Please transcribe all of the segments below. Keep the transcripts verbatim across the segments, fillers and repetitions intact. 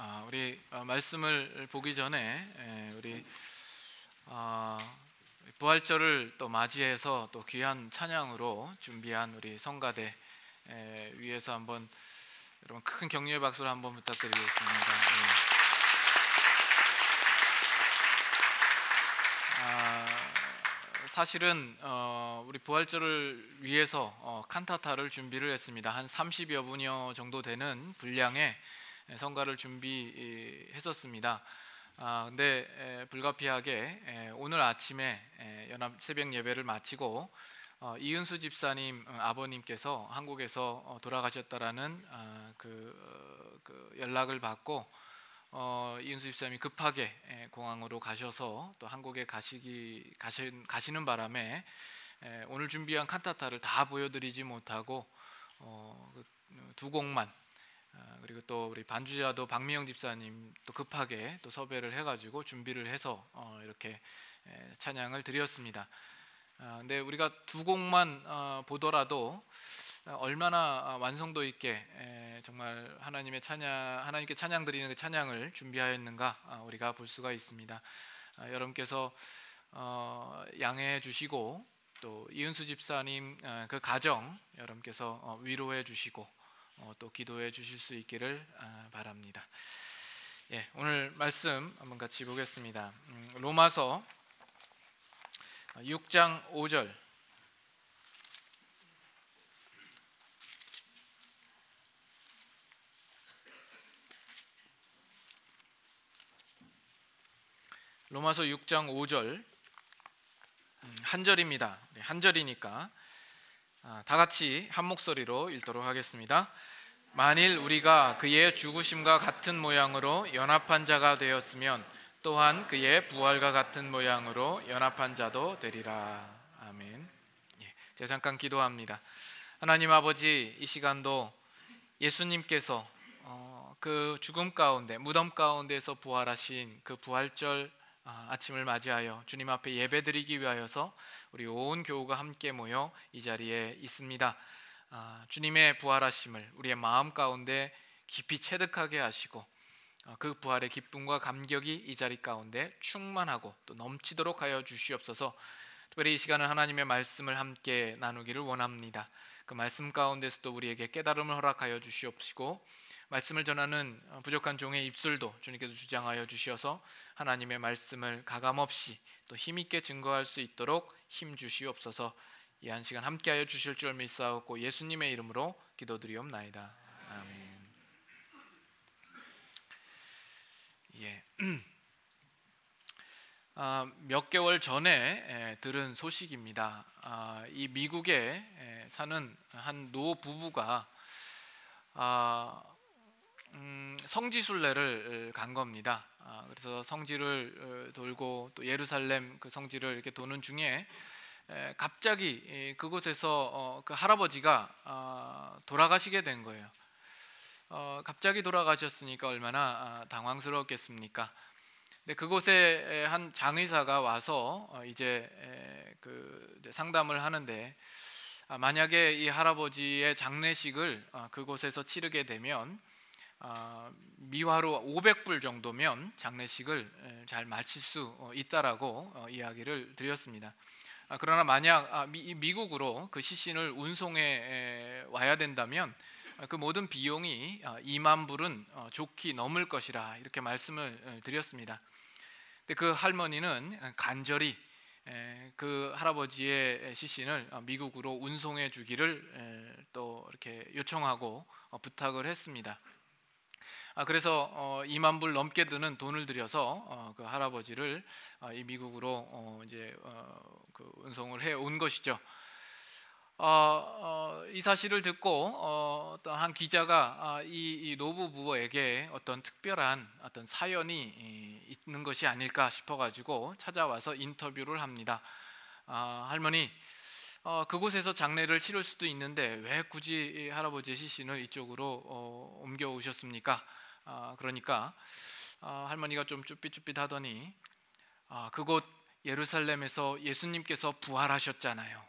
아, 우리 어, 말씀을 보기 전에 에, 우리 어, 부활절을 또 맞이해서 또 귀한 찬양으로 준비한 우리 성가대 에, 위에서 한번 여러분 큰 격려의 박수를 한번 부탁드리겠습니다. 예. 아, 사실은 어, 우리 부활절을 위해서 어, 칸타타를 준비를 했습니다. 한 삼십여 분여 정도 되는 분량의 성가를 준비했었습니다. 아, 근데 에, 불가피하게 에, 오늘 아침에 에, 연합 새벽 예배를 마치고 어, 이은수 집사님 어, 아버님께서 한국에서 어, 돌아가셨다라는 아, 그, 어, 그 연락을 받고 어, 이은수 집사님이 급하게 에, 공항으로 가셔서 또 한국에 가시기 가시, 가시는 바람에 에, 오늘 준비한 칸타타를 다 보여드리지 못하고 어, 그, 두 곡만 아, 그리고 또 우리 반주자도 박미영 집사님 또 급하게 또 섭외를 해가지고 준비를 해서 어, 이렇게 에, 찬양을 드렸습니다. 아, 근데 우리가 두 곡만 어, 보더라도 얼마나 완성도 있게 에, 정말 하나님의 찬양, 하나님께 찬양 드리는 그 찬양을 준비하였는가 아, 우리가 볼 수가 있습니다. 아, 여러분께서 어, 양해해 주시고 또 이은수 집사님 어, 그 가정 여러분께서 어, 위로해 주시고 어, 또 기도해 주실 수 있기를 아, 바랍니다. 예, 오늘 말씀 한번 같이 보겠습니다. 음, 로마서 육 장 오 절. 로마서 육 장 오 절 음, 한 절입니다. 한 절이니까 아, 다 같이 한 목소리로 읽도록 하겠습니다. 만일 우리가 그의 죽으심과 같은 모양으로 연합한 자가 되었으면 또한 그의 부활과 같은 모양으로 연합한 자도 되리라. 아멘. 예, 제가 잠깐 기도합니다. 하나님 아버지, 이 시간도 예수님께서 어, 그 죽음 가운데 무덤 가운데서 부활하신 그 부활절 아, 아침을 맞이하여 주님 앞에 예배드리기 위하여서 우리 온 교우가 함께 모여 이 자리에 있습니다. 아, 주님의 부활하심을 우리의 마음 가운데 깊이 체득하게 하시고 어, 그 부활의 기쁨과 감격이 이 자리 가운데 충만하고 또 넘치도록 하여 주시옵소서. 특별히 이 시간은 하나님의 말씀을 함께 나누기를 원합니다. 그 말씀 가운데서도 우리에게 깨달음을 허락하여 주시옵시고 말씀을 전하는 부족한 종의 입술도 주님께서 주장하여 주시어서 하나님의 말씀을 가감없이 또 힘있게 증거할 수 있도록 힘 주시옵소서. 이 한 시간 함께하여 주실 줄 믿사옵고 예수님의 이름으로 기도드리옵나이다. 아멘. 예. 아, 몇 개월 전에 에, 들은 소식입니다. 아, 이 미국에 에, 사는 한 노 부부가 아, 음, 성지순례를 간 겁니다. 아, 그래서 성지를 돌고 또 예루살렘 그 성지를 이렇게 도는 중에 에, 갑자기 에, 그곳에서 어, 그 할아버지가 어, 돌아가시게 된 거예요. 어, 갑자기 돌아가셨으니까 얼마나 아, 당황스러웠겠습니까? 근데 그곳에 한 장의사가 와서 어, 이제 에, 그 이제 상담을 하는데 아, 만약에 이 할아버지의 장례식을 어, 그곳에서 치르게 되면 어, 미화로 오백 불 정도면 장례식을 에, 잘 마칠 수 어, 있다라고 어, 이야기를 드렸습니다. 아, 그러나 만약 아, 미, 미국으로 그 시신을 운송해 에, 와야 된다면 그 모든 비용이 이만 불은 어, 좋게 넘을 것이라 이렇게 말씀을 드렸습니다. 근데 그 할머니는 간절히 에, 그 할아버지의 시신을 미국으로 운송해 주기를 에, 또 이렇게 요청하고 어, 부탁을 했습니다. 아, 그래서 어, 이만 불 넘게 드는 돈을 들여서 어, 그 할아버지를 어, 이 미국으로 어, 이제 어, 그 운송을 해 온 것이죠. 어, 어, 이 사실을 듣고 어, 어떤 한 기자가 아, 이, 이 노부부에게 어떤 특별한 어떤 사연이 이, 있는 것이 아닐까 싶어가지고 찾아와서 인터뷰를 합니다. 아, 할머니, 어, 그곳에서 장례를 치를 수도 있는데 왜 굳이 이 할아버지의 시신을 이쪽으로 어, 옮겨 오셨습니까? 아, 그러니까 아, 할머니가 좀 쭈삣쭈삣하더니 아, 그곳 예루살렘에서 예수님께서 부활하셨잖아요.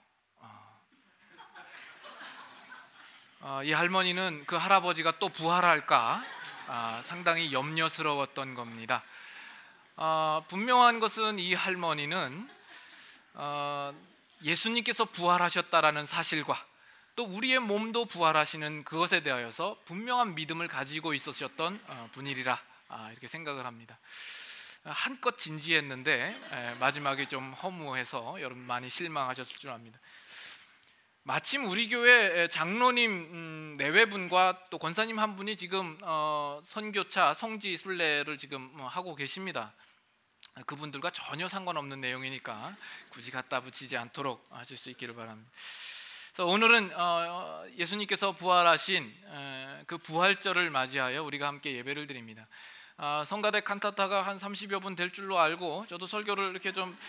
어, 이 할머니는 그 할아버지가 또 부활할까 아, 상당히 염려스러웠던 겁니다. 아, 분명한 것은 이 할머니는 어, 예수님께서 부활하셨다라는 사실과 또 우리의 몸도 부활하시는 그것에 대하여서 분명한 믿음을 가지고 있으셨던 어, 분이리라 아, 이렇게 생각을 합니다. 한껏 진지했는데 에, 마지막에 좀 허무해서 여러분 많이 실망하셨을 줄 압니다. 마침 우리 교회 장로님 음, 내외분과 또 권사님 한 분이 지금 어, 선교차 성지 순례를 지금 어, 하고 계십니다. 그분들과 전혀 상관없는 내용이니까 굳이 갖다 붙이지 않도록 하실 수 있기를 바랍니다. 그래서 오늘은 어, 예수님께서 부활하신 에, 그 부활절을 맞이하여 우리가 함께 예배를 드립니다. 아, 성가대 칸타타가 한 삼십여 분 될 줄로 알고 저도 설교를 이렇게 좀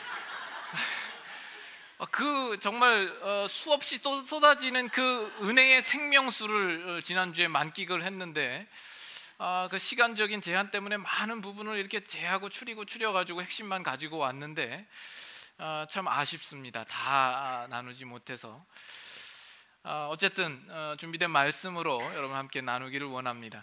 그 정말 수없이 쏟아지는 그 은혜의 생명수를 지난주에 만끽을 했는데 그 시간적인 제한 때문에 많은 부분을 이렇게 제하고 추리고 추려가지고 핵심만 가지고 왔는데 참 아쉽습니다. 다 나누지 못해서. 어쨌든 준비된 말씀으로 여러분 함께 나누기를 원합니다.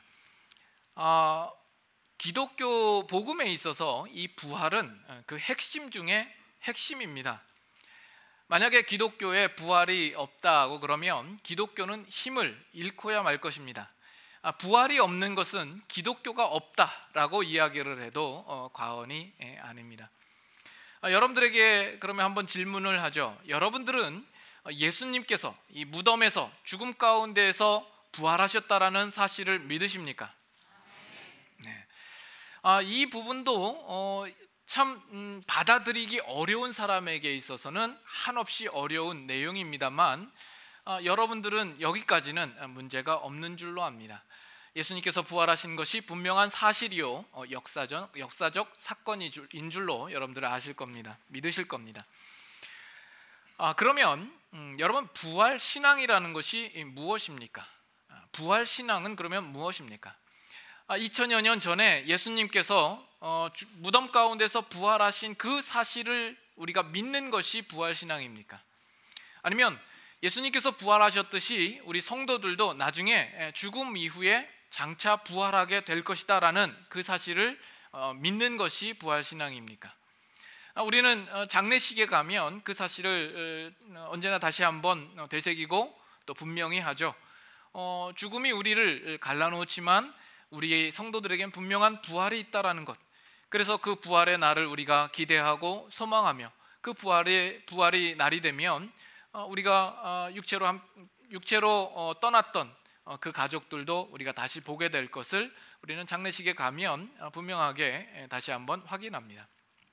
기독교 복음에 있어서 이 부활은 그 핵심 중에 핵심입니다. 만약에 기독교에 부활이 없다고 그러면 기독교는 힘을 잃고야 말 것입니다. 아, 부활이 없는 것은 기독교가 없다라고 이야기를 해도 어, 과언이 예, 아닙니다. 아, 여러분들에게 그러면 한번 질문을 하죠. 여러분들은 예수님께서 이 무덤에서 죽음 가운데에서 부활하셨다라는 사실을 믿으십니까? 네. 아, 이 부분도 어, 참 음, 받아들이기 어려운 사람에게 있어서는 한없이 어려운 내용입니다만 어, 여러분들은 여기까지는 문제가 없는 줄로 압니다. 예수님께서 부활하신 것이 분명한 사실이요 어, 역사적, 역사적 사건인 줄로 여러분들은 아실 겁니다. 믿으실 겁니다. 아, 그러면 음, 여러분 부활 신앙이라는 것이 무엇입니까? 아, 부활 신앙은 그러면 무엇입니까? 아, 이천여 년 전에 예수님께서 어, 주, 무덤 가운데서 부활하신 그 사실을 우리가 믿는 것이 부활 신앙입니까? 아니면 예수님께서 부활하셨듯이 우리 성도들도 나중에 죽음 이후에 장차 부활하게 될 것이다 라는 그 사실을 어, 믿는 것이 부활 신앙입니까? 아, 우리는 어, 장례식에 가면 그 사실을 어, 언제나 다시 한번 되새기고 또 분명히 하죠. 어, 죽음이 우리를 갈라놓지만 우리 성도들에겐 분명한 부활이 있다라는 것. 그래서 그 부활의 날을 우리가 기대하고 소망하며 그 부활의 부활이 날이 되면 우리가 육체로 한, 육체로 떠났던 그 가족들도 우리가 다시 보게 될 것을 우리는 장례식에 가면 분명하게 다시 한번 확인합니다.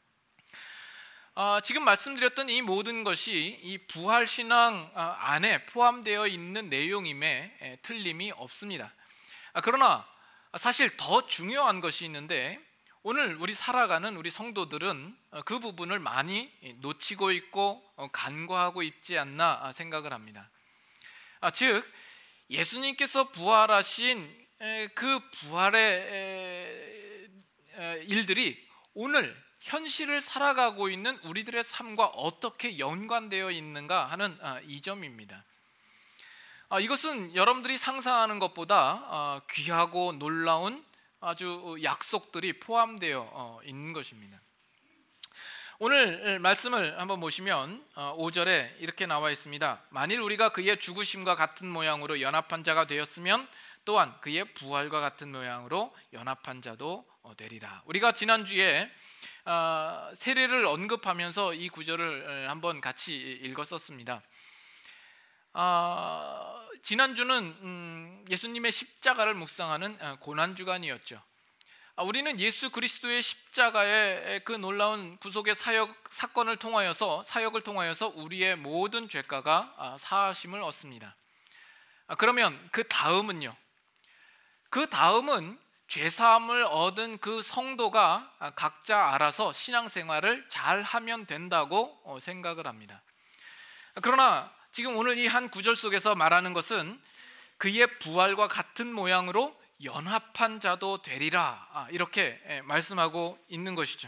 지금 말씀드렸던 이 모든 것이 이 부활 신앙 안에 포함되어 있는 내용임에 틀림이 없습니다. 그러나 사실 더 중요한 것이 있는데 오늘 우리 살아가는 우리 성도들은 그 부분을 많이 놓치고 있고 간과하고 있지 않나 생각을 합니다. 즉 예수님께서 부활하신 그 부활의 일들이 오늘 현실을 살아가고 있는 우리들의 삶과 어떻게 연관되어 있는가 하는 이 점입니다. 이것은 여러분들이 상상하는 것보다 귀하고 놀라운 아주 약속들이 포함되어 있는 것입니다. 오늘 말씀을 한번 보시면 오 절에 이렇게 나와 있습니다. 만일 우리가 그의 죽으심과 같은 모양으로 연합한 자가 되었으면 또한 그의 부활과 같은 모양으로 연합한 자도 되리라. 우리가 지난주에 세례를 언급하면서 이 구절을 한번 같이 읽었었습니다. 아, 지난주는 음, 예수님의 십자가를 묵상하는 고난주간이었죠. 아, 우리는 예수 그리스도의 십자가의 그 놀라운 구속의 사역 사건을 통하여서 사역을 통하여서 우리의 모든 죄가가 아, 사하심을 얻습니다. 아, 그러면 그 다음은요. 그 다음은 죄사함을 얻은 그 성도가 각자 알아서 신앙생활을 잘 하면 된다고 생각을 합니다. 그러나 지금 오늘 이 한 구절 속에서 말하는 것은 그의 부활과 같은 모양으로 연합한 자도 되리라 이렇게 말씀하고 있는 것이죠.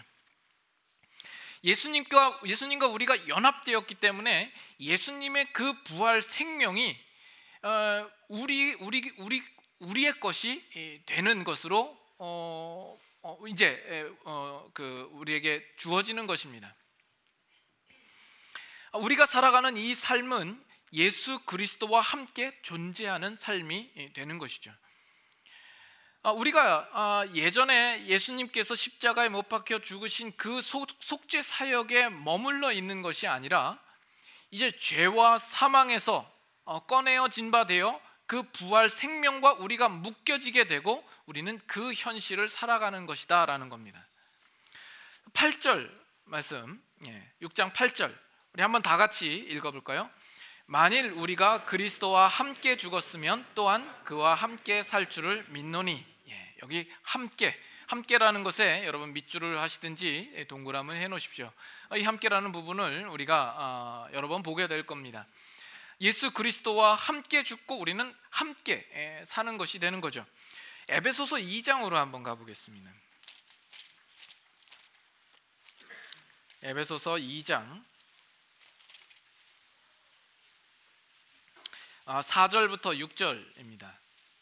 예수님과 예수님과 우리가 연합되었기 때문에 예수님의 그 부활 생명이 우리 우리 우리 우리의 것이 되는 것으로 어, 어, 이제 어, 그 우리에게 주어지는 것입니다. 우리가 살아가는 이 삶은 예수 그리스도와 함께 존재하는 삶이 되는 것이죠. 우리가 예전에 예수님께서 십자가에 못 박혀 죽으신 그 속죄 사역에 머물러 있는 것이 아니라 이제 죄와 사망에서 꺼내어진 바 되어 그 부활 생명과 우리가 묶여지게 되고 우리는 그 현실을 살아가는 것이다 라는 겁니다. 팔 절 말씀, 육 장 팔 절 우리 한번 다 같이 읽어볼까요? 만일 우리가 그리스도와 함께 죽었으면 또한 그와 함께 살 줄을 믿노니. 예, 여기 함께, 함께라는 것에 여러분 밑줄을 하시든지 동그라미 해놓으십시오. 이 함께라는 부분을 우리가 어, 여러 번 보게 될 겁니다. 예수 그리스도와 함께 죽고 우리는 함께 사는 것이 되는 거죠. 에베소서 이 장으로 한번 가보겠습니다. 에베소서 이 장 사 절부터 육 절입니다.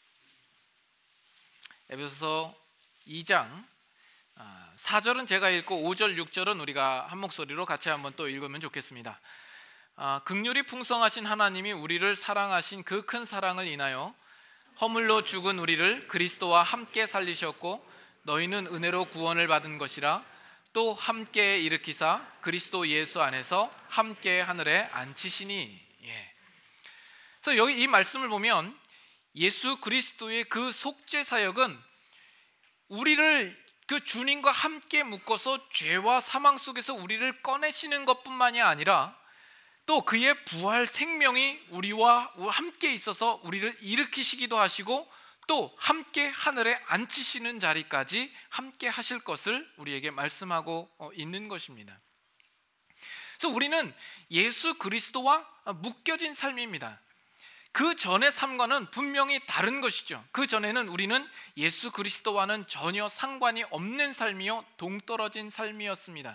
에베소서 이 장 사 절은 제가 읽고 오 절, 육 절은 우리가 한 목소리로 같이 한번 또 읽으면 좋겠습니다. 긍휼이 풍성하신 하나님이 우리를 사랑하신 그 큰 사랑을 인하여 허물로 죽은 우리를 그리스도와 함께 살리셨고 너희는 은혜로 구원을 받은 것이라 또 함께 일으키사 그리스도 예수 안에서 함께 하늘에 앉히시니. 예. 그래서 여기 이 말씀을 보면 예수 그리스도의 그 속죄 사역은 우리를 그 주님과 함께 묶어서 죄와 사망 속에서 우리를 꺼내시는 것뿐만이 아니라 또 그의 부활 생명이 우리와 함께 있어서 우리를 일으키시기도 하시고 또 함께 하늘에 앉히시는 자리까지 함께 하실 것을 우리에게 말씀하고 있는 것입니다. 그래서 우리는 예수 그리스도와 묶여진 삶입니다. 그 전의 삶과는 분명히 다른 것이죠. 그 전에는 우리는 예수 그리스도와는 전혀 상관이 없는 삶이요 동떨어진 삶이었습니다.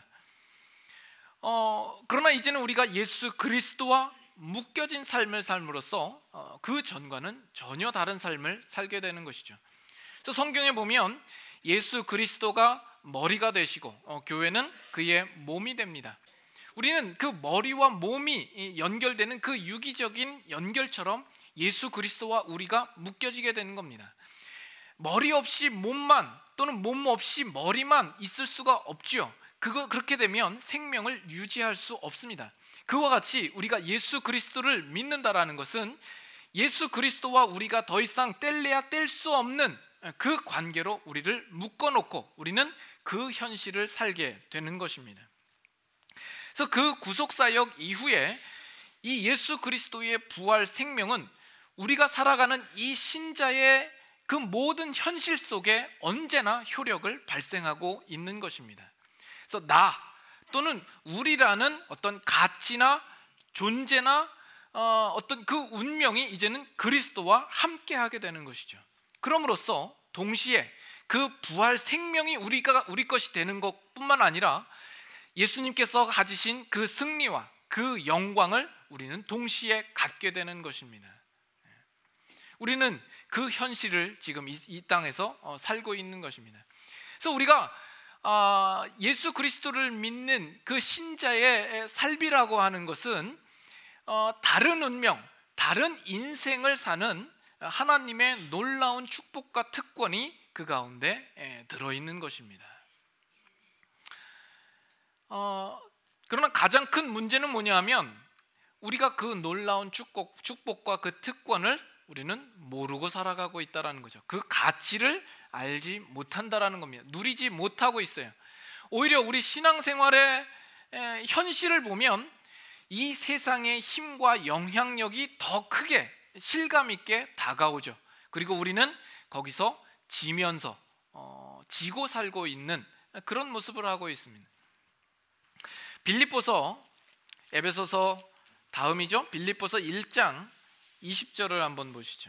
어, 그러나 이제는 우리가 예수 그리스도와 묶여진 삶을 삶으로써 어, 그 전과는 전혀 다른 삶을 살게 되는 것이죠. 그래서 성경에 보면 예수 그리스도가 머리가 되시고 어, 교회는 그의 몸이 됩니다. 우리는 그 머리와 몸이 연결되는 그 유기적인 연결처럼 예수 그리스도와 우리가 묶여지게 되는 겁니다. 머리 없이 몸만 또는 몸 없이 머리만 있을 수가 없지요. 그거 그렇게 되면 생명을 유지할 수 없습니다. 그와 같이 우리가 예수 그리스도를 믿는다라는 것은 예수 그리스도와 우리가 더 이상 뗄래야 뗄 수 없는 그 관계로 우리를 묶어놓고 우리는 그 현실을 살게 되는 것입니다. 그래서 그 구속사역 이후에 이 예수 그리스도의 부활 생명은 우리가 살아가는 이 신자의 그 모든 현실 속에 언제나 효력을 발생하고 있는 것입니다. 그래서 나 또는 우리라는 어떤 가치나 존재나 어, 어떤 그 운명이 이제는 그리스도와 함께하게 되는 것이죠. 그럼으로써 동시에 그 부활 생명이 우리가 우리 것이 되는 것뿐만 아니라 예수님께서 가지신 그 승리와 그 영광을 우리는 동시에 갖게 되는 것입니다. 우리는 그 현실을 지금 이, 이 땅에서 어, 살고 있는 것입니다. 그래서 우리가 어, 예수 그리스도를 믿는 그 신자의 삶이라고 하는 것은 어, 다른 운명, 다른 인생을 사는 하나님의 놀라운 축복과 특권이 그 가운데 에, 들어있는 것입니다. 어, 그러나 가장 큰 문제는 뭐냐면 우리가 그 놀라운 축복, 축복과 그 특권을 우리는 모르고 살아가고 있다는 거죠. 그 가치를 알지 못한다는 겁니다. 누리지 못하고 있어요. 오히려 우리 신앙생활의 현실을 보면 이 세상의 힘과 영향력이 더 크게 실감 있게 다가오죠. 그리고 우리는 거기서 지면서 어, 지고 살고 있는 그런 모습을 하고 있습니다. 빌립보서, 에베소서 다음이죠. 빌립보서 일 장 이십 절을 한번 보시죠.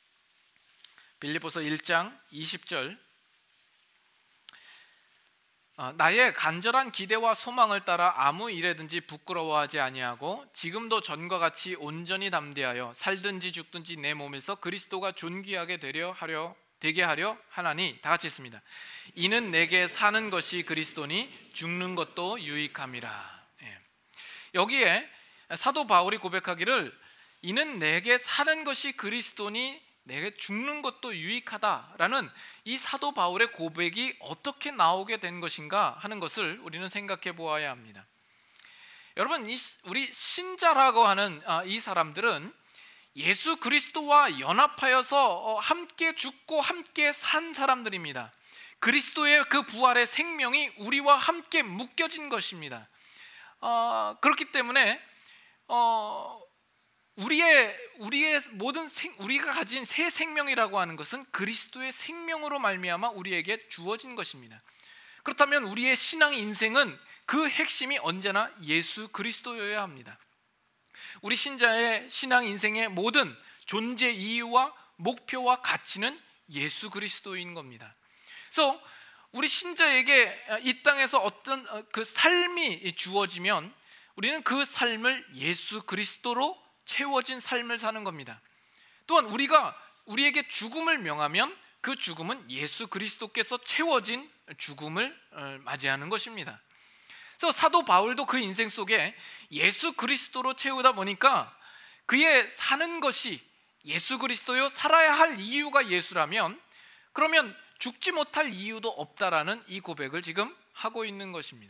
빌립보서 일 장 이십 절 어, 나의 간절한 기대와 소망을 따라 아무 일에든지 부끄러워하지 아니하고 지금도 전과 같이 온전히 담대하여 살든지 죽든지 내 몸에서 그리스도가 존귀하게 되려 하려 되게 하려 하나니. 다 같이 읽습니다. 이는 내게 사는 것이 그리스도니 죽는 것도 유익함이라. 예. 여기에 사도 바울이 고백하기를 이는 내게 사는 것이 그리스도니 내게 죽는 것도 유익하다라는 이 사도 바울의 고백이 어떻게 나오게 된 것인가 하는 것을 우리는 생각해 보아야 합니다. 여러분, 이 우리 신자라고 하는 이 사람들은 예수 그리스도와 연합하여서 함께 죽고 함께 산 사람들입니다. 그리스도의 그 부활의 생명이 우리와 함께 묶여진 것입니다. 어, 그렇기 때문에 어, 우리의 우리의 모든 생, 우리가 가진 새 생명이라고 하는 것은 그리스도의 생명으로 말미암아 우리에게 주어진 것입니다. 그렇다면 우리의 신앙 인생은 그 핵심이 언제나 예수 그리스도여야 합니다. 우리 신자의 신앙 인생의 모든 존재 이유와 목표와 가치는 예수 그리스도인 겁니다. 그래서 우리 신자에게 이 땅에서 어떤 그 삶이 주어지면 우리는 그 삶을 예수 그리스도로 채워진 삶을 사는 겁니다. 또한 우리가 우리에게 죽음을 명하면 그 죽음은 예수 그리스도께서 채워진 죽음을 맞이하는 것입니다. 그래서 사도 바울도 그 인생 속에 예수 그리스도로 채우다 보니까 그의 사는 것이 예수 그리스도요, 살아야 할 이유가 예수라면 그러면 죽지 못할 이유도 없다라는 이 고백을 지금 하고 있는 것입니다.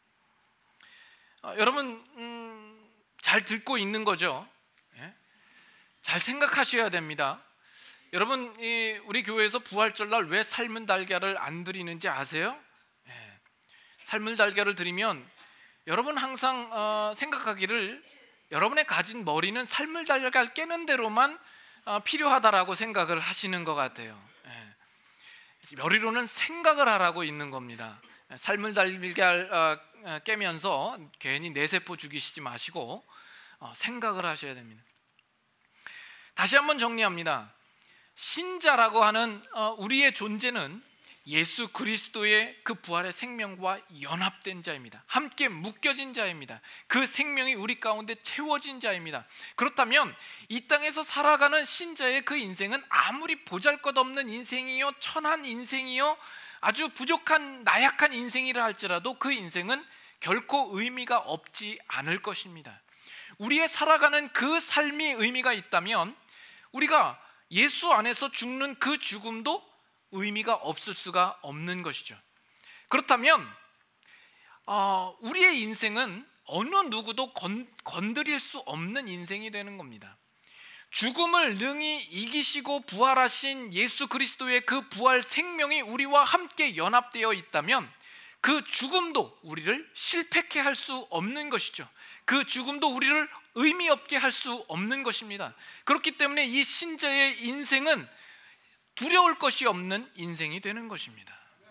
어, 여러분 음, 잘 듣고 있는 거죠? 잘 생각하셔야 됩니다. 여러분, 이 우리 교회에서 부활절날 왜 삶은 달걀을 안 드리는지 아세요? 예. 삶은 달걀을 드리면 여러분 항상 어, 생각하기를 여러분의 가진 머리는 삶을 달걀 깨는 대로만 어, 필요하다라고 생각을 하시는 것 같아요. 예. 머리로는 생각을 하라고 있는 겁니다. 삶을 달걀 어, 깨면서 괜히 뇌세포 죽이시지 마시고 어, 생각을 하셔야 됩니다. 다시 한번 정리합니다. 신자라고 하는 우리의 존재는 예수 그리스도의 그 부활의 생명과 연합된 자입니다. 함께 묶여진 자입니다. 그 생명이 우리 가운데 채워진 자입니다. 그렇다면 이 땅에서 살아가는 신자의 그 인생은 아무리 보잘것없는 인생이요, 천한 인생이요, 아주 부족한 나약한 인생이라 할지라도 그 인생은 결코 의미가 없지 않을 것입니다. 우리의 살아가는 그 삶이 의미가 있다면 우리가 예수 안에서 죽는 그 죽음도 의미가 없을 수가 없는 것이죠. 그렇다면 어, 우리의 인생은 어느 누구도 건, 건드릴 수 없는 인생이 되는 겁니다. 죽음을 능히 이기시고 부활하신 예수 그리스도의 그 부활 생명이 우리와 함께 연합되어 있다면 그 죽음도 우리를 실패케 할 수 없는 것이죠. 그 죽음도 우리를 의미 없게 할 수 없는 것입니다. 그렇기 때문에 이 신자의 인생은 두려울 것이 없는 인생이 되는 것입니다.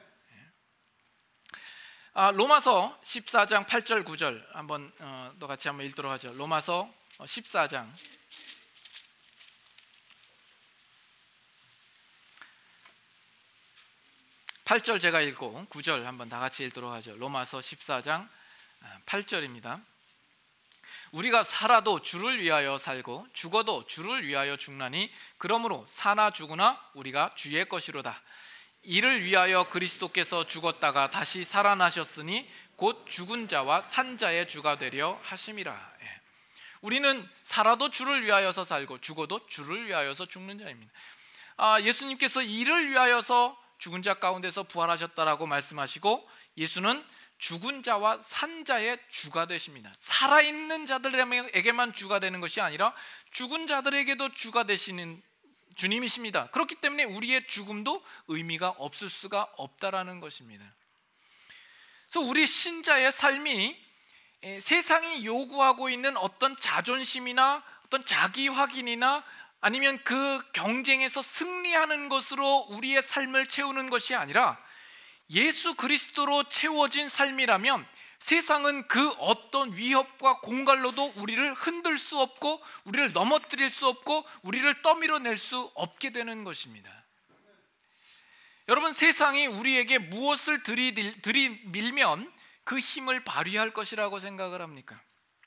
아, 로마서 십사 장 팔 절 구 절 한번 어, 또 같이 한번 읽도록 하죠. 로마서 십사 장 팔 절 제가 읽고 구 절 한번 다 같이 읽도록 하죠. 로마서 십사 장 팔 절입니다. 우리가 살아도 주를 위하여 살고 죽어도 주를 위하여 죽나니 그러므로 사나 죽으나 우리가 주의 것이로다. 이를 위하여 그리스도께서 죽었다가 다시 살아나셨으니 곧 죽은 자와 산 자의 주가 되려 하심이라. 예. 우리는 살아도 주를 위하여서 살고 죽어도 주를 위하여서 죽는 자입니다. 아, 예수님께서 이를 위하여서 죽은 자 가운데서 부활하셨다라고 말씀하시고 예수는 죽은 자와 산 자의 주가 되십니다. 살아있는 자들에게만 주가 되는 것이 아니라 죽은 자들에게도 주가 되시는 주님이십니다. 그렇기 때문에 우리의 죽음도 의미가 없을 수가 없다라는 것입니다. 그래서 우리 신자의 삶이 세상이 요구하고 있는 어떤 자존심이나 어떤 자기 확인이나 아니면 그 경쟁에서 승리하는 것으로 우리의 삶을 채우는 것이 아니라 예수 그리스도로 채워진 삶이라면 세상은 그 어떤 위협과 공갈로도 우리를 흔들 수 없고 우리를 넘어뜨릴 수 없고 우리를 떠밀어낼 수 없게 되는 것입니다. 여러분, 세상이 우리에게 무엇을 들이밀, 들이밀면 그 힘을 발휘할 것이라고 생각을 합니까?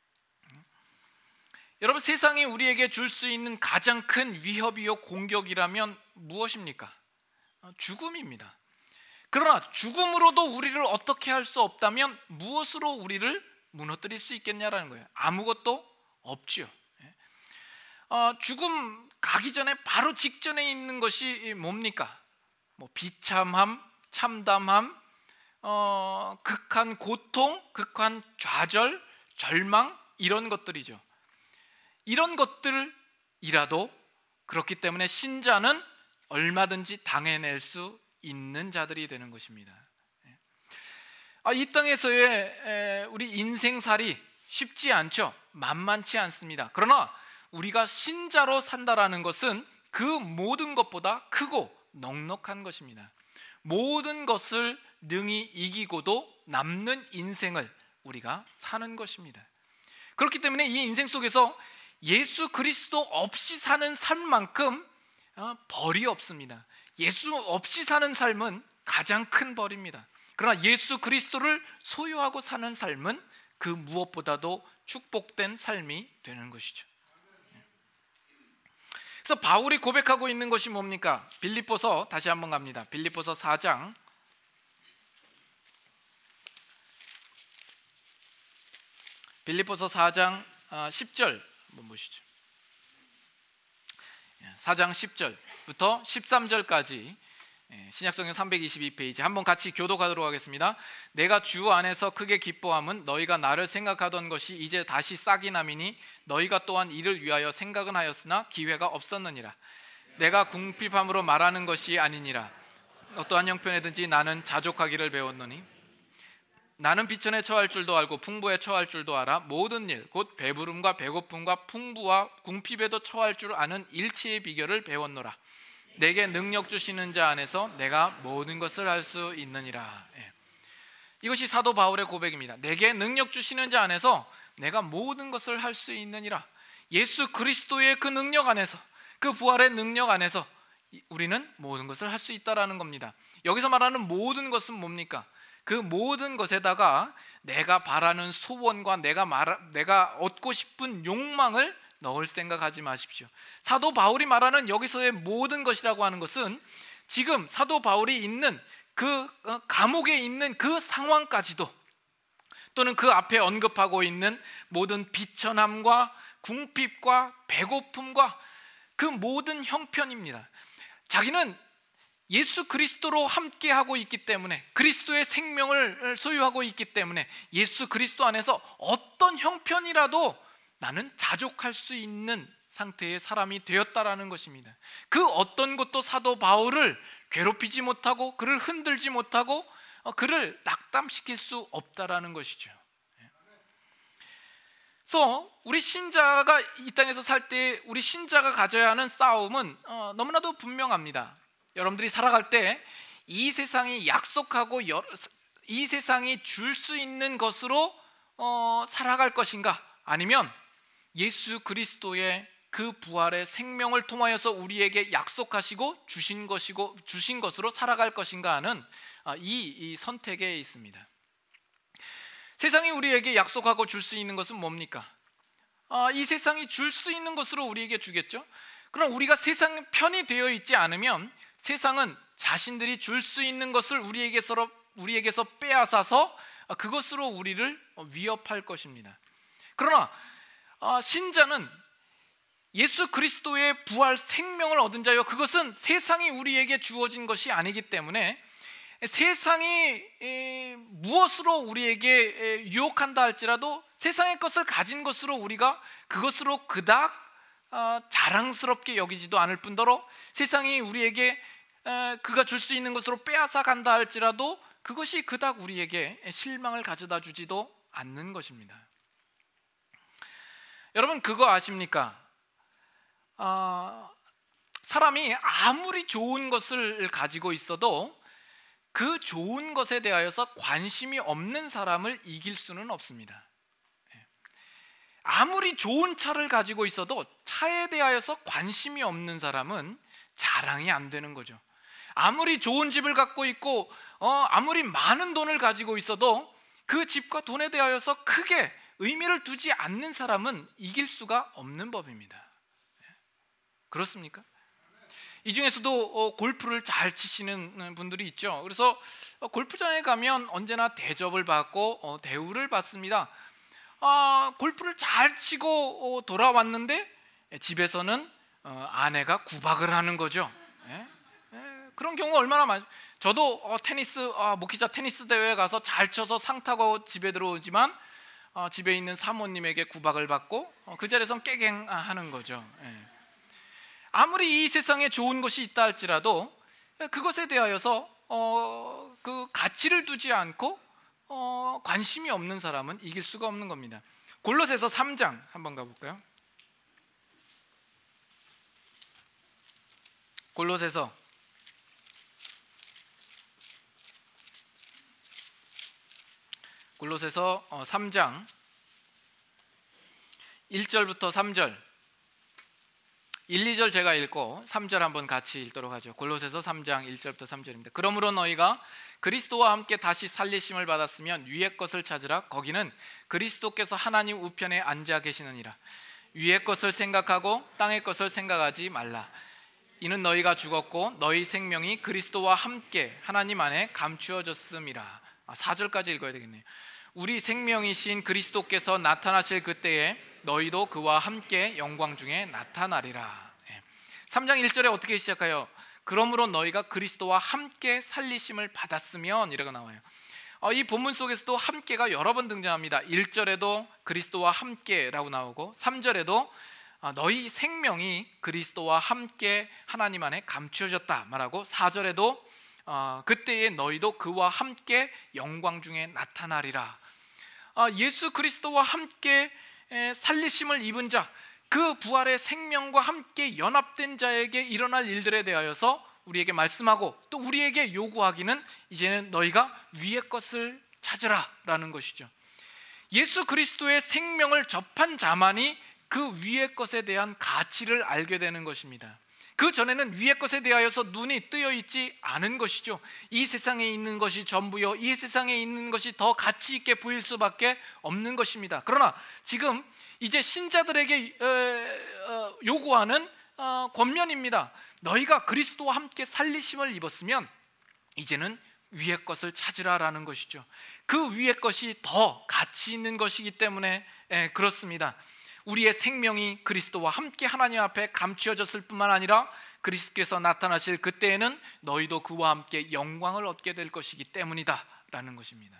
여러분, 세상이 우리에게 줄 수 있는 가장 큰 위협이요 공격이라면 무엇입니까? 죽음입니다. 그러나 죽음으로도 우리를 어떻게 할 수 없다면 무엇으로 우리를 무너뜨릴 수 있겠냐라는 거예요. 아무것도 없지요. 어, 죽음 가기 전에 바로 직전에 있는 것이 뭡니까? 뭐 비참함, 참담함, 어, 극한 고통, 극한 좌절, 절망, 이런 것들이죠. 이런 것들이라도 그렇기 때문에 신자는 얼마든지 당해낼 수 있는 자들이 되는 것입니다. 아, 이 땅에서의 우리 인생살이 쉽지 않죠. 만만치 않습니다. 그러나 우리가 신자로 산다라는 것은 그 모든 것보다 크고 넉넉한 것입니다. 모든 것을 능히 이기고도 남는 인생을 우리가 사는 것입니다. 그렇기 때문에 이 인생 속에서 예수 그리스도 없이 사는 삶만큼 벌이 없습니다. 예수 없이 사는 삶은 가장 큰 벌입니다. 그러나 예수 그리스도를 소유하고 사는 삶은 그 무엇보다도 축복된 삶이 되는 것이죠. 그래서 바울이 고백하고 있는 것이 뭡니까? 빌립보서, 다시 한번 갑니다. 빌립보서 사 장 빌립보서 사 장 십 절 한번 보시죠. 사 장 십 절부터 십삼 절까지 신약성경 삼백이십이 페이지 한번 같이 교독하도록 하겠습니다. 내가 주 안에서 크게 기뻐함은 너희가 나를 생각하던 것이 이제 다시 싹이 남이니 너희가 또한 이를 위하여 생각은 하였으나 기회가 없었느니라. 내가 궁핍함으로 말하는 것이 아니니라. 어떠한 형편에든지 나는 자족하기를 배웠노니 나는 비천에 처할 줄도 알고 풍부에 처할 줄도 알아. 모든 일 곧 배부름과 배고픔과 풍부와 궁핍에도 처할 줄 아는 일치의 비결을 배웠노라. 내게 능력 주시는 자 안에서 내가 모든 것을 할 수 있느니라. 예. 이것이 사도 바울의 고백입니다. 내게 능력 주시는 자 안에서 내가 모든 것을 할 수 있느니라. 예수 그리스도의 그 능력 안에서, 그 부활의 능력 안에서 우리는 모든 것을 할 수 있다라는 겁니다. 여기서 말하는 모든 것은 뭡니까? 그 모든 것에다가 내가 바라는 소원과 내가 말, 내가 얻고 싶은 욕망을 넣을 생각하지 마십시오. 사도 바울이 말하는 여기서의 모든 것이라고 하는 것은 지금 사도 바울이 있는 그 감옥에 있는 그 상황까지도, 또는 그 앞에 언급하고 있는 모든 비천함과 궁핍과 배고픔과 그 모든 형편입니다. 자기는 예수 그리스도로 함께하고 있기 때문에, 그리스도의 생명을 소유하고 있기 때문에 예수 그리스도 안에서 어떤 형편이라도 나는 자족할 수 있는 상태의 사람이 되었다라는 것입니다. 그 어떤 것도 사도 바울을 괴롭히지 못하고 그를 흔들지 못하고 그를 낙담시킬 수 없다라는 것이죠. 그래서 우리 신자가 이 땅에서 살 때 우리 신자가 가져야 하는 싸움은 어, 너무나도 분명합니다. 여러분들이 살아갈 때 이 세상이 약속하고 이 세상이 줄 수 있는 것으로 어, 살아갈 것인가, 아니면 예수 그리스도의 그 부활의 생명을 통하여서 우리에게 약속하시고 주신 것이고 주신 것으로 살아갈 것인가 하는 이, 이 선택에 있습니다. 세상이 우리에게 약속하고 줄 수 있는 것은 뭡니까? 아, 이 세상이 줄 수 있는 것으로 우리에게 주겠죠. 그럼 우리가 세상 편이 되어 있지 않으면 세상은 자신들이 줄 수 있는 것을 우리에게서, 우리에게서 빼앗아서 그것으로 우리를 위협할 것입니다. 그러나 신자는 예수 그리스도의 부활 생명을 얻은 자요, 그것은 세상이 우리에게 주어진 것이 아니기 때문에 세상이 무엇으로 우리에게 유혹한다 할지라도 세상의 것을 가진 것으로 우리가 그것으로 그닥 자랑스럽게 여기지도 않을 뿐더러 세상이 우리에게 그가 줄 수 있는 것으로 빼앗아 간다 할지라도 그것이 그닥 우리에게 실망을 가져다 주지도 않는 것입니다. 여러분, 그거 아십니까? 어, 사람이 아무리 좋은 것을 가지고 있어도 그 좋은 것에 대하여서 관심이 없는 사람을 이길 수는 없습니다. 아무리 좋은 차를 가지고 있어도 차에 대하여서 관심이 없는 사람은 자랑이 안 되는 거죠. 아무리 좋은 집을 갖고 있고 어, 아무리 많은 돈을 가지고 있어도 그 집과 돈에 대하여서 크게 의미를 두지 않는 사람은 이길 수가 없는 법입니다. 그렇습니까? 이 중에서도 골프를 잘 치시는 분들이 있죠. 그래서 골프장에 가면 언제나 대접을 받고 대우를 받습니다. 아, 골프를 잘 치고 돌아왔는데 집에서는 아내가 구박을 하는 거죠. 예? 예, 그런 경우가 얼마나 많죠. 저도 테니스 아, 목회자 테니스 대회에 가서 잘 쳐서 상 타고 집에 들어오지만 어, 집에 있는 사모님에게 구박을 받고 어, 그 자리에서 깨갱하는 거죠. 예. 아무리 이 세상에 좋은 것이 있다 할지라도 그것에 대하여서 어, 그 가치를 두지 않고 어, 관심이 없는 사람은 이길 수가 없는 겁니다. 골로새서 삼 장 한번 가볼까요? 골로새서 골로새서 삼 장 일 절부터 삼 절, 일, 이 절 제가 읽고 삼 절 한번 같이 읽도록 하죠. 골로새서 삼 장 일 절부터 삼 절입니다. 그러므로 너희가 그리스도와 함께 다시 살리심을 받았으면 위의 것을 찾으라. 거기는 그리스도께서 하나님 우편에 앉아 계시느니라. 위의 것을 생각하고 땅의 것을 생각하지 말라. 이는 너희가 죽었고 너희 생명이 그리스도와 함께 하나님 안에 감추어졌음이라. 아, 사 절까지 읽어야 되겠네요. 우리 생명이신 그리스도께서 나타나실 그때에 너희도 그와 함께 영광 중에 나타나리라. 삼 장 일 절에 어떻게 시작해요? 그러므로 너희가 그리스도와 함께 살리심을 받았으면, 이라고 나와요. 이 본문 속에서도 함께가 여러 번 등장합니다. 일 절에도 그리스도와 함께라고 나오고 삼 절에도 너희 생명이 그리스도와 함께 하나님 안에 감추어졌다 말하고 사 절에도 어, 그때에 너희도 그와 함께 영광 중에 나타나리라. 어, 예수 그리스도와 함께 에, 살리심을 입은 자, 그 부활의 생명과 함께 연합된 자에게 일어날 일들에 대하여서 우리에게 말씀하고 또 우리에게 요구하기는 이제는 너희가 위의 것을 찾으라 라는 것이죠. 예수 그리스도의 생명을 접한 자만이 그 위의 것에 대한 가치를 알게 되는 것입니다. 그 전에는 위의 것에 대하여서 눈이 뜨여 있지 않은 것이죠. 이 세상에 있는 것이 전부요, 이 세상에 있는 것이 더 가치 있게 보일 수밖에 없는 것입니다. 그러나 지금 이제 신자들에게 요구하는 권면입니다. 너희가 그리스도와 함께 살리심을 입었으면 이제는 위의 것을 찾으라라는 것이죠. 그 위의 것이 더 가치 있는 것이기 때문에 그렇습니다. 우리의 생명이 그리스도와 함께 하나님 앞에 감추어졌을 뿐만 아니라 그리스도께서 나타나실 그때에는 너희도 그와 함께 영광을 얻게 될 것이기 때문이다 라는 것입니다.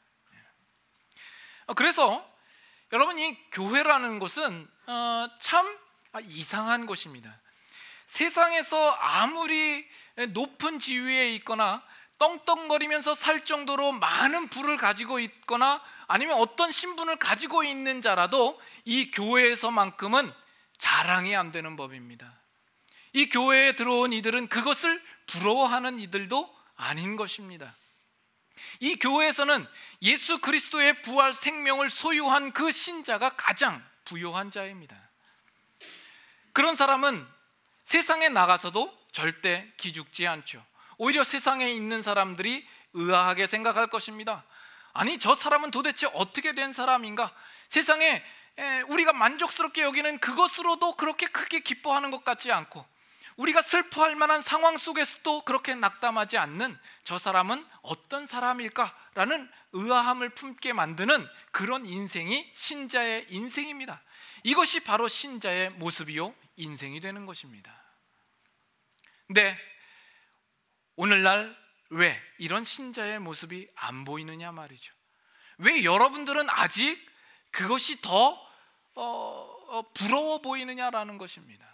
그래서 여러분, 이 교회라는 것은 참 이상한 것입니다. 세상에서 아무리 높은 지위에 있거나 떵떵거리면서 살 정도로 많은 부를 가지고 있거나 아니면 어떤 신분을 가지고 있는 자라도 이 교회에서만큼은 자랑이 안 되는 법입니다. 이 교회에 들어온 이들은 그것을 부러워하는 이들도 아닌 것입니다. 이 교회에서는 예수 그리스도의 부활 생명을 소유한 그 신자가 가장 부요한 자입니다. 그런 사람은 세상에 나가서도 절대 기죽지 않죠. 오히려 세상에 있는 사람들이 의아하게 생각할 것입니다. 아니, 저 사람은 도대체 어떻게 된 사람인가? 세상에 우리가 만족스럽게 여기는 그것으로도 그렇게 크게 기뻐하는 것 같지 않고, 우리가 슬퍼할 만한 상황 속에서도 그렇게 낙담하지 않는 저 사람은 어떤 사람일까라는 의아함을 품게 만드는 그런 인생이 신자의 인생입니다. 이것이 바로 신자의 모습이요 인생이 되는 것입니다. 근데 오늘날 왜 이런 신자의 모습이 안 보이느냐 말이죠. 왜 여러분들은 아직 그것이 더 어, 어, 부러워 보이느냐라는 것입니다.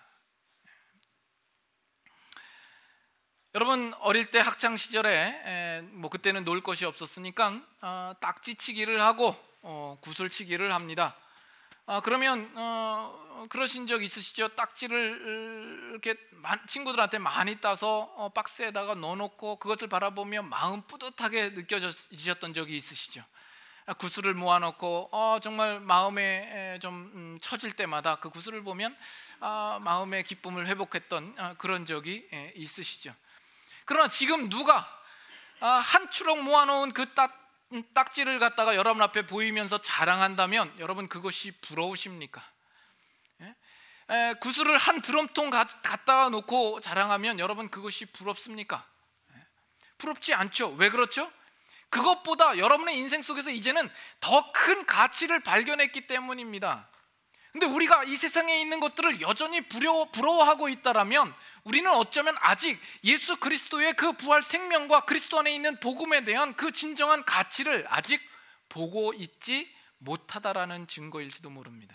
여러분, 어릴 때 학창 시절에 에, 뭐 그때는 놀 것이 없었으니까 어, 딱지치기를 하고 어, 구슬치기를 합니다. 아, 그러면 어, 그러신 적 있으시죠? 딱지를 이렇게 친구들한테 많이 따서 어, 박스에다가 넣어놓고 그것을 바라보며 마음 뿌듯하게 느껴지셨던 적이 있으시죠? 아, 구슬을 모아놓고 어, 정말 마음에 좀 음, 처질 때마다 그 구슬을 보면 아, 마음의 기쁨을 회복했던 아, 그런 적이 에, 있으시죠? 그러나 지금 누가 한 추럭 모아놓은 그 딱, 딱지를 갖다가 여러분 앞에 보이면서 자랑한다면 여러분 그것이 부러우십니까? 에, 구슬을 한 드럼통 갖다가 놓고 자랑하면 여러분 그것이 부럽습니까? 부럽지 않죠. 왜 그렇죠? 그것보다 여러분의 인생 속에서 이제는 더 큰 가치를 발견했기 때문입니다. 근데 우리가 이 세상에 있는 것들을 여전히 부러워, 부러워하고 있다라면 우리는 어쩌면 아직 예수 그리스도의 그 부활 생명과 그리스도 안에 있는 복음에 대한 그 진정한 가치를 아직 보고 있지 못하다라는 증거일지도 모릅니다.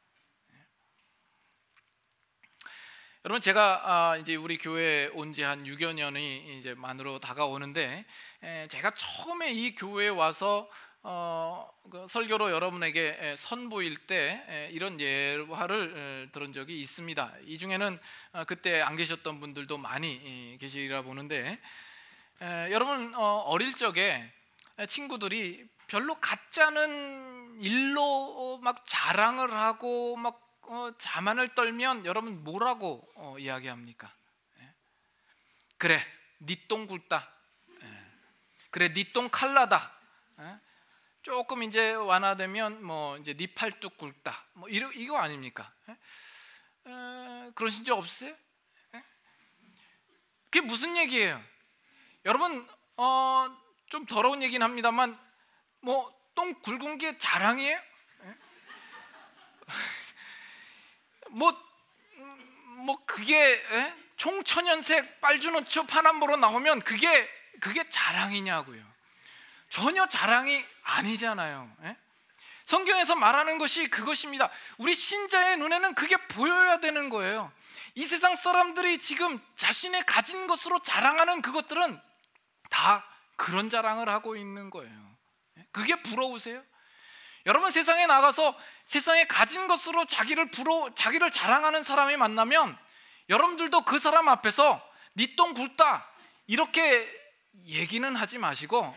여러분, 제가 이제 우리 교회에 온 지 한 육여 년이 이제 만으로 다가오는데, 제가 처음에 이 교회에 와서 어, 그 설교로 여러분에게 선보일 때 이런 예화를 들은 적이 있습니다. 이 중에는 그때 안 계셨던 분들도 많이 계시리라 보는데, 에, 여러분 어, 어릴 적에 친구들이 별로 같지 않은 일로 막 자랑을 하고 막 어, 자만을 떨면 여러분 뭐라고 어, 이야기합니까? 에? 그래, 니 똥 굵다. 에. 그래, 니 똥 칼라다. 에? 조금 이제 완화되면 뭐 이제 니 팔뚝 굵다. 뭐 이러, 이거 아닙니까? 에? 에, 그러신 적 없어요? 에? 그게 무슨 얘기예요? 여러분 어, 좀 더러운 얘기는 합니다만 뭐 똥 굵은 게 자랑이에요? 에? 뭐, 뭐 그게 에? 총천연색 빨주노초 파남보로 나오면 그게 그게 자랑이냐고요? 전혀 자랑이 아니잖아요. 에? 성경에서 말하는 것이 그것입니다. 우리 신자의 눈에는 그게 보여야 되는 거예요. 이 세상 사람들이 지금 자신의 가진 것으로 자랑하는 그것들은 다 그런 자랑을 하고 있는 거예요. 그게 부러우세요? 여러분, 세상에 나가서 세상에 가진 것으로 자기를 부러 자기를 자랑하는 사람이 만나면 여러분들도 그 사람 앞에서 니 똥 굵다 이렇게 얘기는 하지 마시고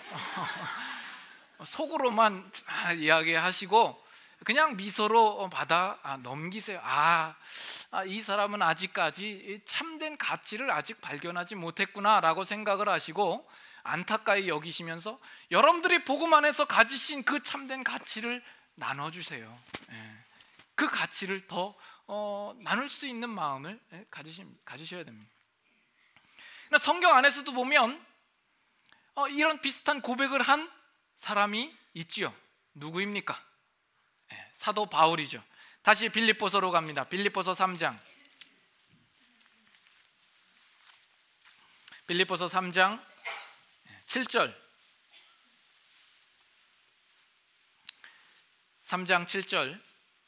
속으로만 이야기하시고 그냥 미소로 받아 넘기세요. 아, 이 사람은 아직까지 참된 가치를 아직 발견하지 못했구나라고 생각을 하시고 안타까이 여기시면서 여러분들이 복음 안에서 가지신 그 참된 가치를 나눠주세요. 그 가치를 더 어, 나눌 수 있는 마음을 가지시, 가지셔야 됩니다. 성경 안에서도 보면 어, 이런 비슷한 고백을 한 사람이 있지요. 누구입니까? 네, 사도 바울이죠. 다시 빌립보서로 갑니다. 빌립보서 삼 장. 빌립보서 삼 장 칠 절. 삼 장 칠 절.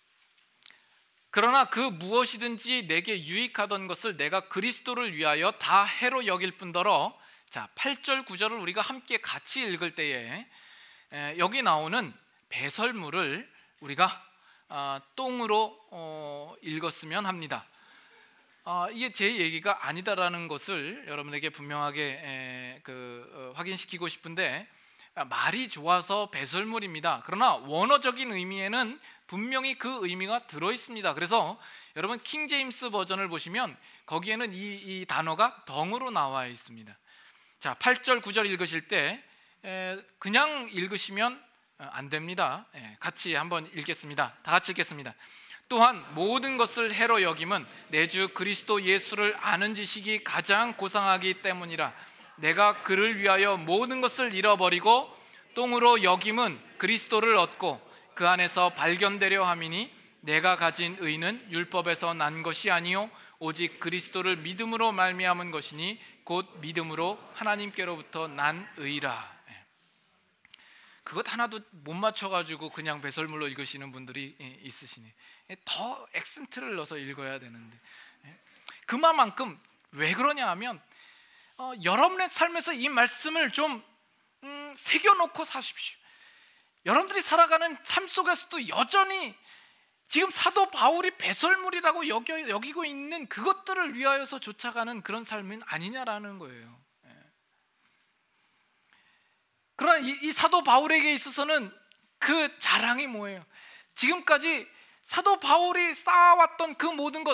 그러나 그 무엇이든지 내게 유익하던 것을 내가 그리스도를 위하여 다 해로 여길 뿐더러, 자, 팔 절 구 절을 우리가 함께 같이 읽을 때에 에, 여기 나오는 배설물을 우리가 어, 똥으로 어, 읽었으면 합니다. 어, 이게 제 얘기가 아니다라는 것을 여러분에게 분명하게 에, 그, 어, 확인시키고 싶은데, 말이 좋아서 배설물입니다. 그러나 원어적인 의미에는 분명히 그 의미가 들어 있습니다. 그래서 여러분 킹제임스 버전을 보시면 거기에는 이, 이 단어가 덩으로 나와 있습니다. 자, 팔 절 구 절 읽으실 때 에, 그냥 읽으시면 안 됩니다. 에, 같이 한번 읽겠습니다. 다 같이 읽겠습니다. 또한 모든 것을 해로 여김은 내 주 그리스도 예수를 아는 지식이 가장 고상하기 때문이라. 내가 그를 위하여 모든 것을 잃어버리고 똥으로 여김은 그리스도를 얻고 그 안에서 발견되려 함이니 내가 가진 의는 율법에서 난 것이 아니요 오직 그리스도를 믿음으로 말미암은 것이니 곧 믿음으로 하나님께로부터 난 의라. 그것 하나도 못 맞춰가지고 그냥 배설물로 읽으시는 분들이 있으시니 더 액센트를 넣어서 읽어야 되는데, 그만큼 왜 그러냐 하면 어, 여러분의 삶에서 이 말씀을 좀 음, 새겨놓고 사십시오. 여러분들이 살아가는 삶 속에서도 여전히 지금 사도 바울이 배설물이라고 여겨, 여기고 있는 그것들을 위하여서 쫓아가는 그런 삶은 아니냐라는 거예요. 예. 그러나 이, 이 사도 바울에게 있어서는 그 자랑이 뭐예요? 지금까지 사도 바울이 쌓아왔던 그 모든 것,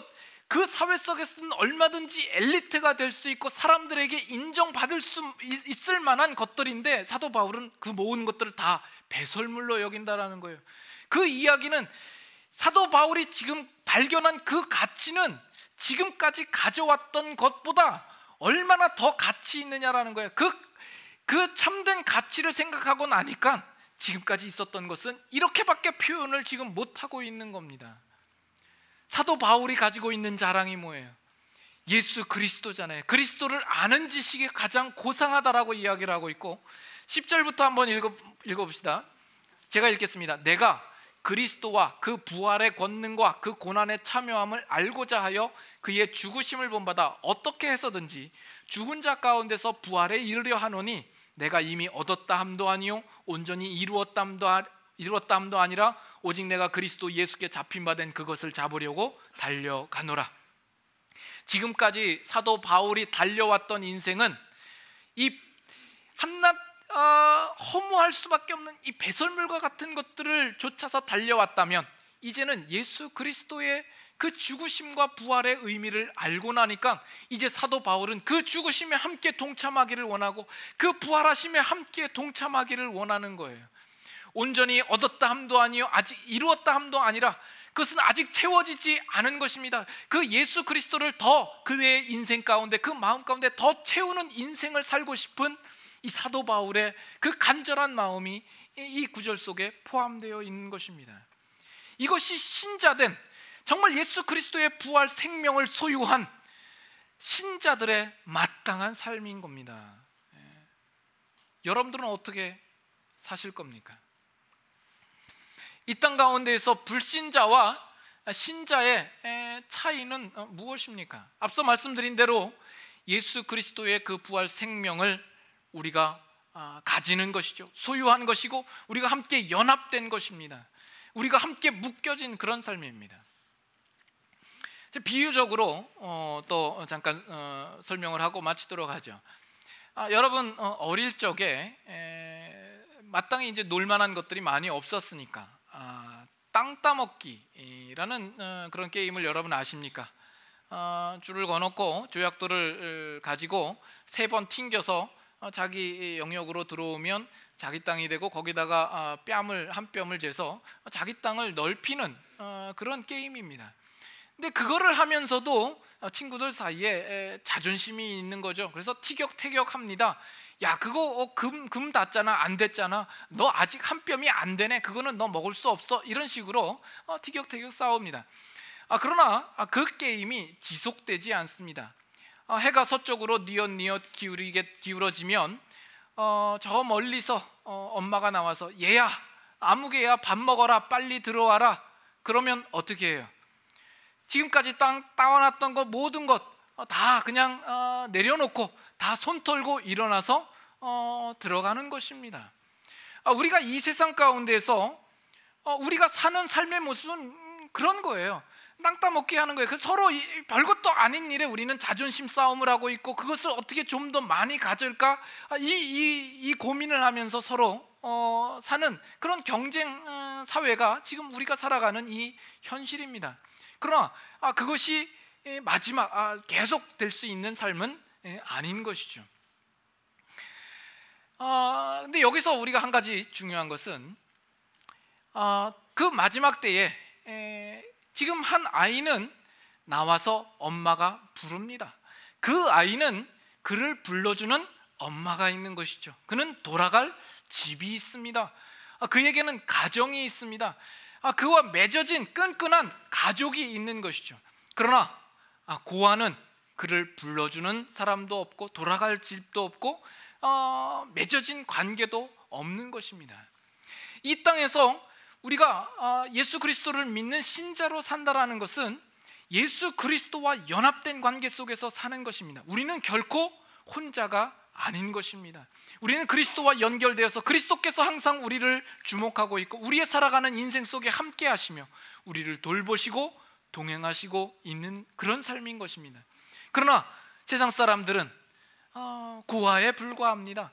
그 사회 속에서는 얼마든지 엘리트가 될 수 있고 사람들에게 인정받을 수 있을 만한 것들인데, 사도 바울은 그 모든 것들을 다 배설물로 여긴다라는 거예요. 그 이야기는 사도 바울이 지금 발견한 그 가치는 지금까지 가져왔던 것보다 얼마나 더 가치 있느냐라는 거예요. 그, 그 참된 가치를 생각하고 나니까 지금까지 있었던 것은 이렇게밖에 표현을 지금 못하고 있는 겁니다. 사도 바울이 가지고 있는 자랑이 뭐예요? 예수 그리스도잖아요. 그리스도를 아는 지식이 가장 고상하다라고 이야기를 하고 있고, 십 절부터 한번 읽어, 읽어봅시다. 제가 읽겠습니다. 내가 그리스도와 그 부활의 권능과 그 고난에 참여함을 알고자 하여 그의 죽으심을 본받아 어떻게 해서든지 죽은 자 가운데서 부활에 이르려 하노니, 내가 이미 얻었다 함도 아니요 온전히 이루었다 함도, 이루었다 함도 아니라 오직 내가 그리스도 예수께 잡힌 바 된 그것을 잡으려고 달려가노라. 지금까지 사도 바울이 달려왔던 인생은 이 한낱 어, 허무할 수밖에 없는 이 배설물과 같은 것들을 쫓아서 달려왔다면, 이제는 예수 그리스도의 그 죽으심과 부활의 의미를 알고 나니까 이제 사도 바울은 그 죽으심에 함께 동참하기를 원하고 그 부활하심에 함께 동참하기를 원하는 거예요. 온전히 얻었다 함도 아니요 아직 이루었다 함도 아니라, 그것은 아직 채워지지 않은 것입니다. 그 예수 그리스도를 더 그의 인생 가운데, 그 마음 가운데 더 채우는 인생을 살고 싶은 이 사도 바울의 그 간절한 마음이 이 구절 속에 포함되어 있는 것입니다. 이것이 신자된, 정말 예수 그리스도의 부활 생명을 소유한 신자들의 마땅한 삶인 겁니다. 예. 여러분들은 어떻게 사실 겁니까? 이 땅 가운데에서 불신자와 신자의 차이는 무엇입니까? 앞서 말씀드린 대로 예수 그리스도의 그 부활 생명을 우리가 가지는 것이죠. 소유한 것이고 우리가 함께 연합된 것입니다. 우리가 함께 묶여진 그런 삶입니다. 비유적으로 어, 또 잠깐 어, 설명을 하고 마치도록 하죠. 아, 여러분 어, 어릴 적에 에, 마땅히 이제 놀만한 것들이 많이 없었으니까 아, 땅 따먹기라는 어, 그런 게임을 여러분 아십니까? 어, 줄을 거놓고 조약돌을 가지고 세 번 튕겨서 어, 자기 영역으로 들어오면 자기 땅이 되고, 거기다가 어, 뺨을 한 뼘을 재서 자기 땅을 넓히는 어, 그런 게임입니다. 근데 그거를 하면서도 친구들 사이에 자존심이 있는 거죠. 그래서 티격태격합니다. 야, 그거 금, 금 닿잖아, 안 됐잖아, 너 아직 한 뼘이 안 되네, 그거는 너 먹을 수 없어, 이런 식으로 어, 티격태격 싸웁니다. 아, 그러나 아, 그 게임이 지속되지 않습니다. 아, 해가 서쪽으로 뉘엿뉘엿 기울이게 기울어지면 어, 저 멀리서 어, 엄마가 나와서 얘야, 아무개야, 밥 먹어라, 빨리 들어와라. 그러면 어떻게 해요? 지금까지 땅 따와놨던 것 모든 것 다 그냥 어, 내려놓고 다 손 털고 일어나서 어, 들어가는 것입니다. 아, 우리가 이 세상 가운데서 어, 우리가 사는 삶의 모습은 그런 거예요. 땅 따먹기 하는 거예요. 그래서 서로 이, 별것도 아닌 일에 우리는 자존심 싸움을 하고 있고, 그것을 어떻게 좀 더 많이 가질까, 아, 이, 이, 이 고민을 하면서 서로 어, 사는 그런 경쟁 어, 사회가 지금 우리가 살아가는 이 현실입니다. 그러나 아, 그것이 마지막 아, 계속 될 수 있는 삶은 예, 아닌 것이죠. 아, 근데 여기서 우리가 한 가지 중요한 것은 아, 그 마지막 때에 에, 지금 한 아이는 나와서 엄마가 부릅니다. 그 아이는 그를 불러주는 엄마가 있는 것이죠. 그는 돌아갈 집이 있습니다. 아, 그에게는 가정이 있습니다. 아, 그와 맺어진 끈끈한 가족이 있는 것이죠. 그러나 아, 고아는 그를 불러주는 사람도 없고 돌아갈 집도 없고 어, 맺어진 관계도 없는 것입니다. 이 땅에서 우리가 어, 예수 그리스도를 믿는 신자로 산다라는 것은 예수 그리스도와 연합된 관계 속에서 사는 것입니다. 우리는 결코 혼자가 아닌 것입니다. 우리는 그리스도와 연결되어서 그리스도께서 항상 우리를 주목하고 있고 우리의 살아가는 인생 속에 함께 하시며 우리를 돌보시고 동행하시고 있는 그런 삶인 것입니다. 그러나 세상 사람들은 어, 고아에 불과합니다.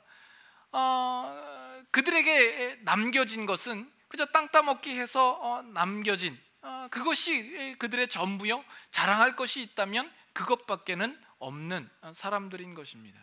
어, 그들에게 남겨진 것은 그저 땅 따먹기 해서 어, 남겨진 어, 그것이 그들의 전부요, 자랑할 것이 있다면 그것밖에는 없는 사람들인 것입니다.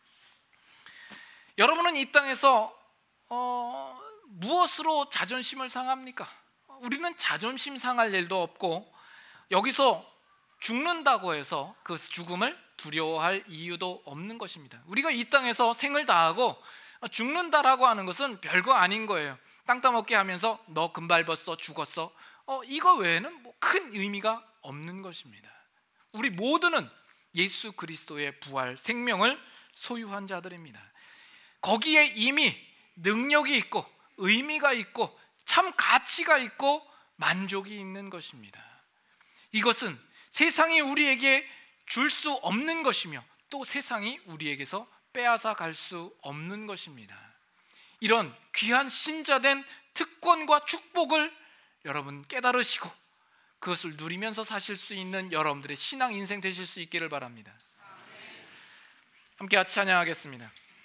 여러분은 이 땅에서 어, 무엇으로 자존심을 상합니까? 우리는 자존심 상할 일도 없고 여기서 죽는다고 해서 그 죽음을 두려워할 이유도 없는 것입니다. 우리가 이 땅에서 생을 다하고 죽는다라고 하는 것은 별거 아닌 거예요. 땅 따먹게 하면서 너 금발 벗어 죽었어, 어, 이거 외에는 뭐 큰 의미가 없는 것입니다. 우리 모두는 예수 그리스도의 부활 생명을 소유한 자들입니다. 거기에 이미 능력이 있고 의미가 있고 참 가치가 있고 만족이 있는 것입니다. 이것은 세상이 우리에게 줄 수 없는 것이며 또 세상이 우리에게서 빼앗아 갈 수 없는 것입니다. 이런 귀한 신자된 특권과 축복을 여러분 깨달으시고 그것을 누리면서 사실 수 있는 여러분들의 신앙 인생 되실 수 있기를 바랍니다. 함께 같이 찬양하겠습니다.